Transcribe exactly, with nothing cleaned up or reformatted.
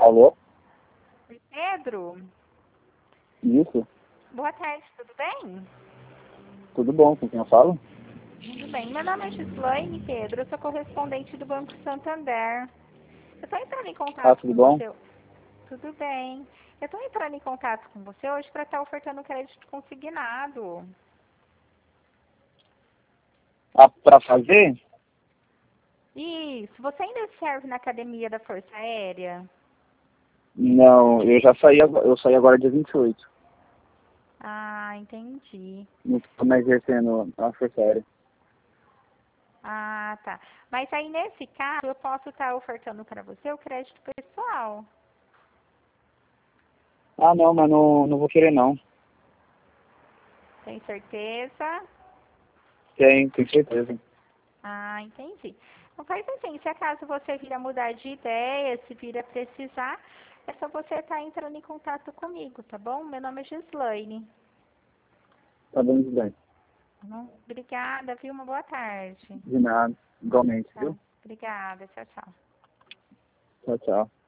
Alô? Oi, Pedro. Isso? Boa tarde, tudo bem? Tudo bom, com quem eu falo? Tudo bem. Meu nome é Gislaine, Pedro. Eu sou correspondente do Banco Santander. Eu estou entrando em Ah, contato tudo com bom? você. Tudo bem. Eu estou entrando em contato com você hoje para estar ofertando crédito consignado. Ah, pra fazer? Isso. Você ainda serve na academia da Força Aérea? Não, eu já saí, agora- eu saí agora dia vinte e oito. Ah, entendi. Não tô mais exercendo a força aérea. Ah, tá. Mas aí, nesse caso, eu posso estar ofertando para você o crédito pessoal. Ah, não, mas não, não vou querer não. Tem certeza? Tem, tenho certeza. Ah, entendi. Então faz assim, se acaso você vir a mudar de ideia, se vir a precisar, é só você estar entrando em contato comigo, tá bom? Meu nome é Gislaine. Tá bom, tudo bem. Tá bom? Obrigada, viu? Uma boa tarde. De nada, igualmente, Tá. viu? Obrigada, tchau, tchau. Tchau, tchau.